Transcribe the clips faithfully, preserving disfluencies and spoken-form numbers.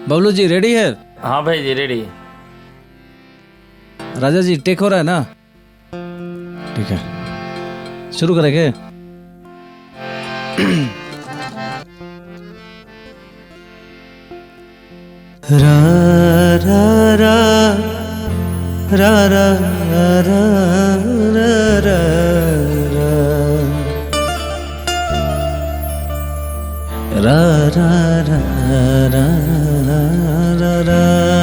Bablu ji ready है? हाँ भाई जी रेडी। राजा जी टेक हो रहा है ना? ठीक है, शुरू करेंगे। रा रा रा रा रा रा रा रा रा रा रा रा रा।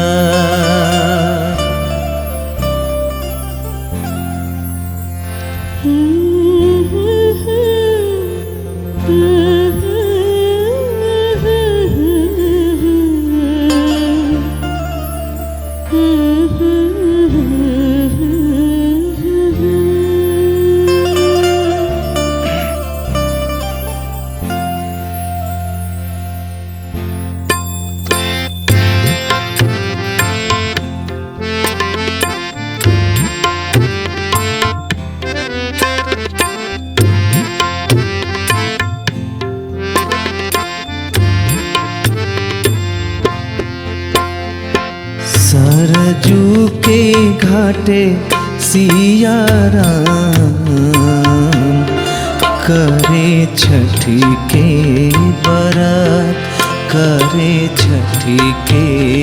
सरजू के घाटे सिया राम करे छठी के बरात, करे छठी के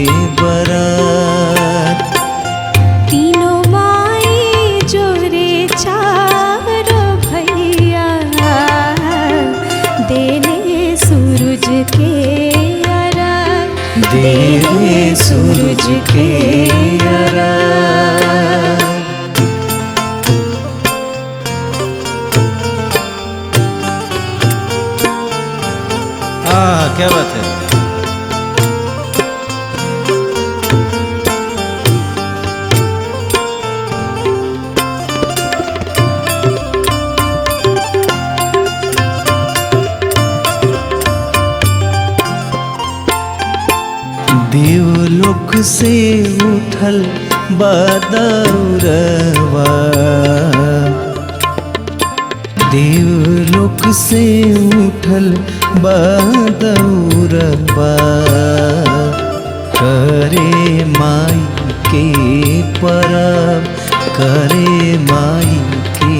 बरात। तीनों माई जोरे चारो भैया देले सूरज के अरग, देले सूरज के अरग। आ क्या बात है। देवलोक से उठल बदौरवा, देवलोक से उठल बदौरवा। करे माई के परब, करे माई के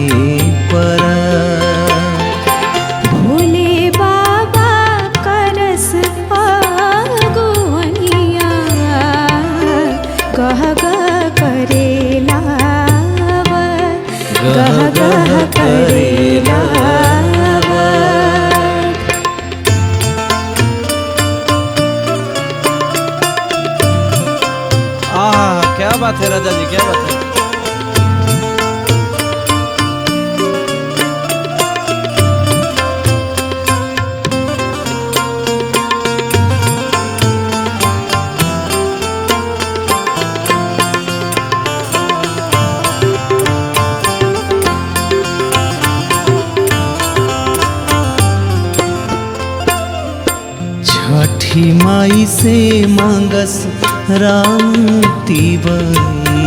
परब। भोले बाबा करस अगुवनिया, गह गह करेला गह गह करेला। आहा क्या बात है राजा जी, क्या बात है। छठी माई से मांगस राम तिवई,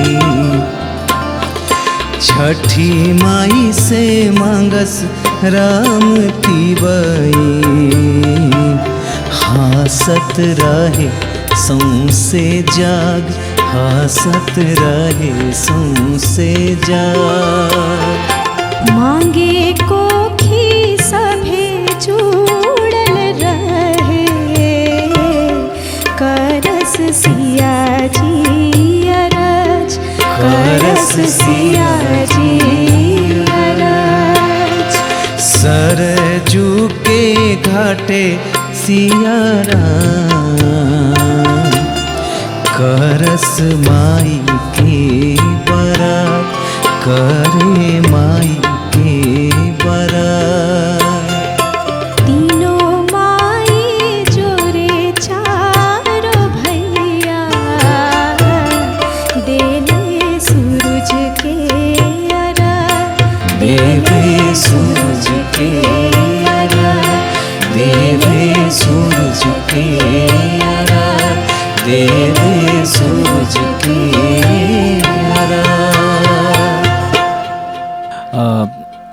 छठी माई से मांगस राम तिवई। हासत रहे सौंसे जाग, हासत रहे सौंसे जाग। मांगे को खी सभे जुड़ल रहे, करस सिया जी अरज, करस सिया जी अरज। सरजू के घाटे सिया राम करस माई के बरात, करे माई के बरात। तीनों माई जोरे चारो भैया देले सूरज के अरग, देवे सूरज के अरग, देवे सूरज के अरग, देवे सूरज के अरग।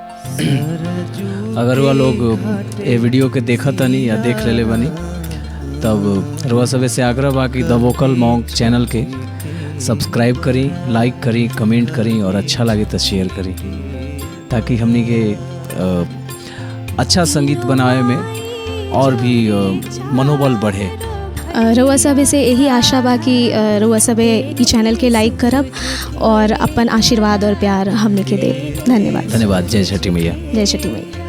अगर वह लोग ये वीडियो के देखा तनी या देख लेले बनी तब रउआ सभे से आग्रह बा कि द वोकल मॉन्क चैनल के सब्सक्राइब करी, लाइक करी, कमेंट करी और अच्छा लगे तो शेयर करी, ताकि हमनी के अ, अच्छा संगीत बनावे में और भी अ, मनोबल बढ़े। रउआ सभे से यही आशा बा कि रउआ सभे ई चैनल के लाइक करब और अपन आशीर्वाद और प्यार हमने के देब। धन्यवाद। धन्यवाद। जय छठी मैया। जय छठी मैया।